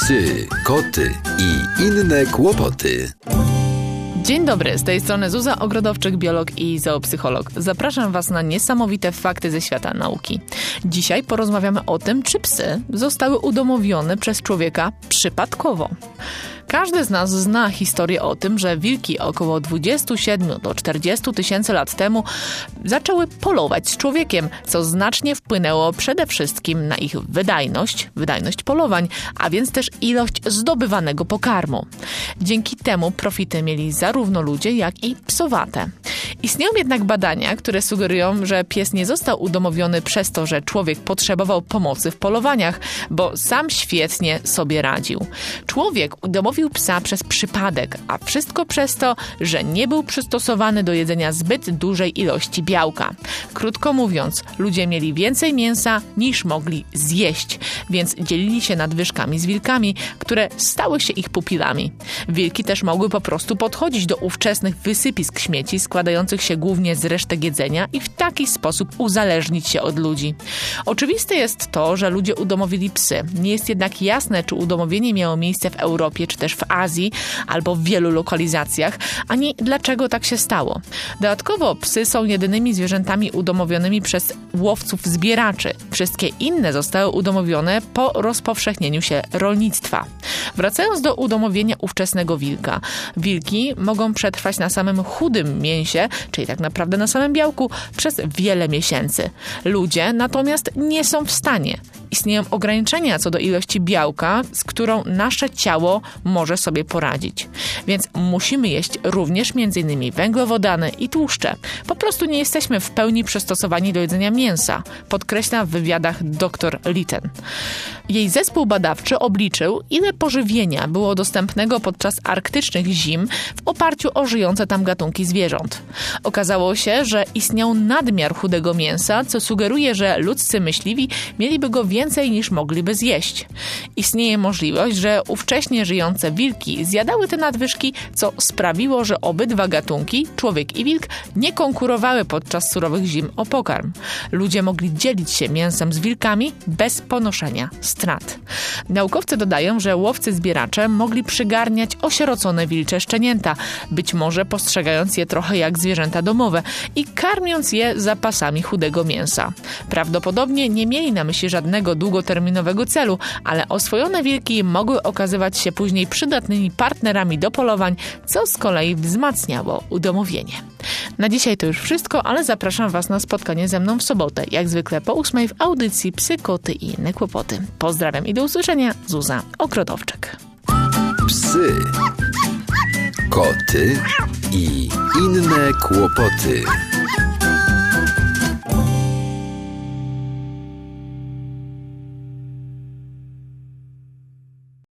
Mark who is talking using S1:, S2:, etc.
S1: Psy, koty i inne kłopoty.
S2: Dzień dobry, z tej strony Zuza Ogrodowczyk, biolog i zoopsycholog. Zapraszam Was na niesamowite fakty ze świata nauki. Dzisiaj porozmawiamy o tym, czy psy zostały udomowione przez człowieka przypadkowo. Każdy z nas zna historię o tym, że wilki około 27 do 40 tysięcy lat temu zaczęły polować z człowiekiem, co znacznie wpłynęło przede wszystkim na ich wydajność polowań, a więc też ilość zdobywanego pokarmu. Dzięki temu profity mieli zarówno ludzie, jak i psowate. Istnieją jednak badania, które sugerują, że pies nie został udomowiony przez to, że człowiek potrzebował pomocy w polowaniach, bo sam świetnie sobie radził. Człowiek udomowił psa przez przypadek, a wszystko przez to, że nie był przystosowany do jedzenia zbyt dużej ilości białka. Krótko mówiąc, ludzie mieli więcej mięsa niż mogli zjeść, więc dzielili się nadwyżkami z wilkami, które stały się ich pupilami. Wilki też mogły po prostu podchodzić do ówczesnych wysypisk śmieci składających się głównie z resztek jedzenia i w taki sposób uzależnić się od ludzi. Oczywiste jest to, że ludzie udomowili psy. Nie jest jednak jasne, czy udomowienie miało miejsce w Europie, czy też w Azji, albo w wielu lokalizacjach, ani dlaczego tak się stało. Dodatkowo psy są jedynymi zwierzętami udomowionymi przez łowców-zbieraczy. Wszystkie inne zostały udomowione po rozpowszechnieniu się rolnictwa. Wracając do udomowienia ówczesnego wilka. Wilki mogą przetrwać na samym chudym mięsie, czyli tak naprawdę na samym białku, przez wiele miesięcy. Ludzie natomiast nie są w stanie. Istnieją ograniczenia co do ilości białka, z którą nasze ciało może sobie poradzić. Więc musimy jeść również m.in. węglowodany i tłuszcze. Po prostu nie jesteśmy w pełni przystosowani do jedzenia mięsa, podkreśla w wywiadach dr Litten. Jej zespół badawczy obliczył, ile pożywienia było dostępnego podczas arktycznych zim w oparciu o żyjące tam gatunki zwierząt. Okazało się, że istniał nadmiar chudego mięsa, co sugeruje, że ludzcy myśliwi mieliby go więcej niż mogliby zjeść. Istnieje możliwość, że ówcześnie żyjące wilki zjadały te nadwyżki, co sprawiło, że obydwa gatunki, człowiek i wilk, nie konkurowały podczas surowych zim o pokarm. Ludzie mogli dzielić się mięsem z wilkami bez ponoszenia strat. Naukowcy dodają, że łowcy-zbieracze mogli przygarniać osierocone wilcze szczenięta, być może postrzegając je trochę jak zwierzęta domowe i karmiąc je zapasami chudego mięsa. Prawdopodobnie nie mieli na myśli żadnego długoterminowego celu, ale oswojone wilki mogły okazywać się później przydatnymi partnerami do polowań, co z kolei wzmacniało udomowienie. Na dzisiaj to już wszystko, ale zapraszam Was na spotkanie ze mną w sobotę, jak zwykle po 8 w audycji Psy, koty i inne kłopoty. Pozdrawiam i do usłyszenia, Zuza Ogrodowczyk.
S1: Psy, koty i inne kłopoty.